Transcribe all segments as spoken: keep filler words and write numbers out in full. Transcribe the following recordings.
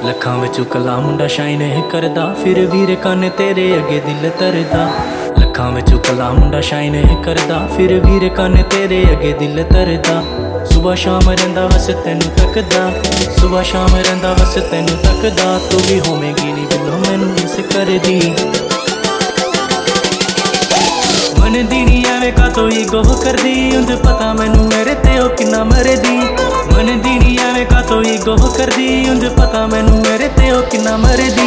ਲੱਖਾਂ ਵਿੱਚੋਂ ਕੱਲਾ ਮੁੰਡਾ ਸ਼ਾਈਨ ਕਰਦਾ, ਫਿਰ ਵੀਰ ਕੰਨ ਤੇਰੇ ਅੱਗੇ ਦਿਲ ਤਰਦਾ। ਲੱਖਾਂ ਵਿੱਚੋਂ ਕੱਲਾ ਮੁੰਡਾ ਸ਼ਾਈਨ ਕਰਦਾ, ਫਿਰ ਵੀਰ ਕੰਨ ਤੇਰੇ ਅੱਗੇ ਦਿਲ ਤਰਦਾ। ਸੁਬਹ ਸ਼ਾਮ ਰਹਿੰਦਾ ਬਸ ਤੈਨੂੰ ਤੱਕਦਾ, ਸੁਬਹ ਸ਼ਾਮ ਰਹਿੰਦਾ ਬਸ ਤੈਨੂੰ ਤੱਕਦਾ। ਤੂੰ ਵੀ ਹੋਵੇਂਗੀ ਨੀ ਬਿੱਲੋ ਮੈਨੂੰ ਮਿਸ ਕਰਦੀ, ਮੰਨਦੀ ਨੀ ਐਵੇਂ ਕਾਤੋਂ ਈਗੋ ਕਰਦੀ। ਉਂਝ ਪਤਾ ਮੈਨੂੰ ਮੇਰੇ ਤੇ ਉਹ ਕਿੰਨਾ ਮਰਦੀ, ਮੰਨਦੀ ਨੀ ਐਵੇਂ ਕਾਤੋਂ ਈਗੋ ਕਰਦੀ। ਉਂਝ ਪਤਾ ਮੈਨੂੰ ਮੇਰੇ ਤੇ ਉਹ ਕਿੰਨਾ ਮਰਦੀ।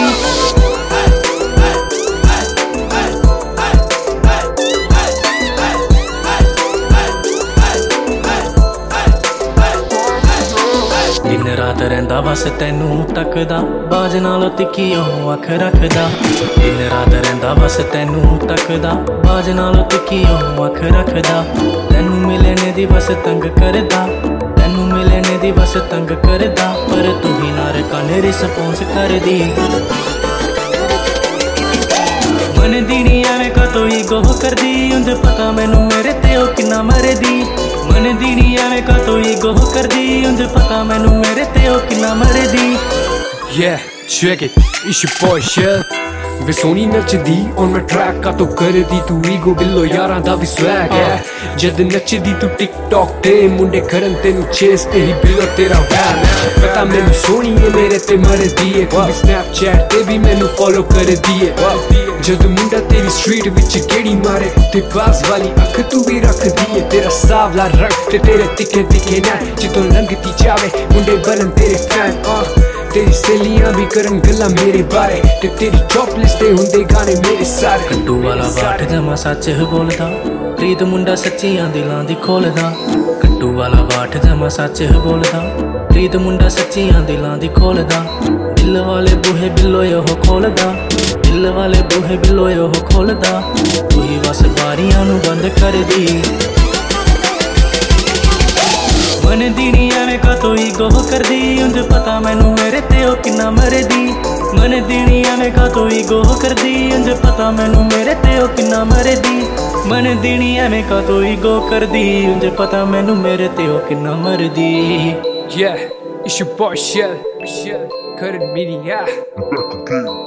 ਦਿਨ ਰਾਤ ਰਹਿੰਦਾ ਬਸ ਤੈਨੂੰ ਤੱਕਦਾ, ਬਾਜ ਨਾਲੋਂ ਤਿੱਖੀ ਉਹ ਅੱਖ ਰੱਖਦਾ। ਦਿਨ ਰਾਤ ਰਹਿੰਦਾ ਬਸ ਤੈਨੂੰ ਤੱਕਦਾ, ਬਾਜ ਨਾਲੋਂ ਤਿੱਖੀ ਉਹ ਅੱਖ ਰੱਖਦਾ। ਤੈਨੂੰ ਮਿਲਣੇ ਦੀ ਬਸ ਤੰਗ ਕਰਦਾ, ਤੈਨੂੰ ਮਿਲਣੇ ਦੀ ਬਸ ਤੰਗ ਕਰਦਾ। ਪਰ ਤੂੰ ਹੀ ਨਾ ਰਕਾਨੇ ਰਿਸਪੌਂਸ ਕਰਦੀ, ਮੰਨਦੀ ਨੀ ਐਵੇਂ ਕਾਤੋਂ ਈਗੋ ਕਰਦੀ। ਉਂਝ ਪਤਾ ਮੈਨੂੰ ਮੇਰੇ ਤੇ ਉਹ ਕਿੰਨਾ ਮਰਦੀ, ਮੰਨਦੀ ਨੀ ਐਵੇਂ ਕਾਤੋਂ ਈਗੋ ਕਰਦੀ। ਉਂਝ ਪਤਾ ਮੈਨੂੰ ਮੇਰੇ ਤੇ ਉਹ ਕਿੰਨਾ ਮਰਦੀ। Yeah, check it, it's your boy Shell। ਵੇ ਸੋਹਣੀ ਨੱਚਦੀ ਔਨ ਮੈਂ ਟਰੈਕ ਕਾਤੋਂ ਕਰਦੀ ਤੂੰ ਈਗੋ ਬਿੱਲੋ ਯਾਰਾਂ ਦਾ ਵੀ ਸਵੈਗ ਹੈ। ਜਦ ਨੱਚਦੀ ਤੂੰ ਟਿਕਟੌਕ ਤੇ ਮੁੰਡੇ ਕਰਨ ਤੈਨੂੰ ਚੇਸ, ਇਹੀ ਬਿੱਲੋ ਤੇਰਾ ਵੈਨ ਹੈ। ਪਤਾ ਮੈਨੂੰ ਸੋਹਣੀ ਏ ਮੇਰੇ ਤੇ ਮਰਦੀ ਏ, ਤੂੰ ਵੀ ਸਨੈਪਚੈਟ ਤੇ ਵੀ ਮੈਨੂੰ ਫੋਲੋ ਕਰਦੀ ਏ। ਜਦ ਮੁੰਡਾ ਤੇਰੀ ਸਟਰੀਟ ਵਿੱਚ ਕਿਹੜੀ ਮਾਰੇ ਤੇ ਬਾਜ਼ ਵਾਲੀ ਅੱਖ ਤੂੰ ਵੀ ਰੱਖਦੀ ਏ। ਤੇਰਾ ਸਾਵਲਾ ਰੰਗ ਤੇ ਤੇਰੇ ਤਿੱਖੇ ਤਿੱਖੇ ਨੈਣ, ਜਿੱਥੋਂ ਲੰਘਦੀ ਜਾਵੇ ਮੁੰਡੇ ਬਣਨ ਤੇਰੇ ਫੈਨ। ਤੇਰੀ ਸਹੇਲੀਆਂ ਵੀ ਕਰਨ ਗੱਲਾਂ ਮੇਰੇ ਬਾਰੇ, ਤੇ ਤੇਰੀ ਟੌਪ ਲਿਸਟ ਤੇ ਹੁੰਦੇ ਗਾਣੇ ਮੇਰੇ ਸਾਰੇ। ਕੱਟੂ ਵਾਲਾ ਬਾਟ ਜਮਾ ਸੱਚ ਬੋਲਦਾ, ਪ੍ਰੀਤ ਮੁੰਡਾ ਸੱਚੀਆਂ ਦਿਲਾਂ ਦੀ ਖੋਲਦਾ। ਕੱਟੂ ਵਾਲਾ ਬਾਟ ਜਮਾ ਸੱਚ ਬੋਲਦਾ, ਪ੍ਰੀਤ ਮੁੰਡਾ ਸੱਚੀਆਂ ਦਿਲਾਂ ਦੀ ਖੋਲਦਾ। ਦਿਲ ਵਾਲੇ ਬੂਹੇ ਬਿੱਲੋ ਉਹ ਖੋਲਦਾ, ਦਿਲ ਵਾਲੇ ਬੂਹੇ ਬਿੱਲੋ ਉਹ ਖੋਲਦਾ। ਤੂੰ ਹੀ ਬਸ ਬਾਰੀਆਂ ਨੂੰ ਬੰਦ ਕਰਦੀ, ਮੰਨਦੀ ਨੀ ਐਵੇਂ ਕਾਤੋਂ ਈਗੋ ਕਰਦੀ। ਉਂਝ ਪਤਾ ਮੈਨੂੰ ਮੇਰੇ ਤੇ ਉਹ ਕਿੰਨਾ ਮਰਦੀ, ਮੰਨਦੀ ਨੀ ਐਵੇਂ ਕਾਤੋਂ ਈਗੋ ਕਰਦੀ। ਉਂਝ ਪਤਾ ਮੈਨੂੰ ਮੇਰੇ ਤੇ ਉਹ ਕਿੰਨਾ ਮਰਦੀ, ਮੰਨਦੀ ਨੀ ਐਵੇਂ ਕਾਤੋਂ ਈਗੋ ਕਰਦੀ। ਉਂਝ ਪਤਾ ਮੈਨੂੰ ਮੇਰੇ ਤੇ ਉਹ ਕਿੰਨਾ ਮਰਦੀ। Yeah, it's your boy Shell, Shell, couldn't meet ya.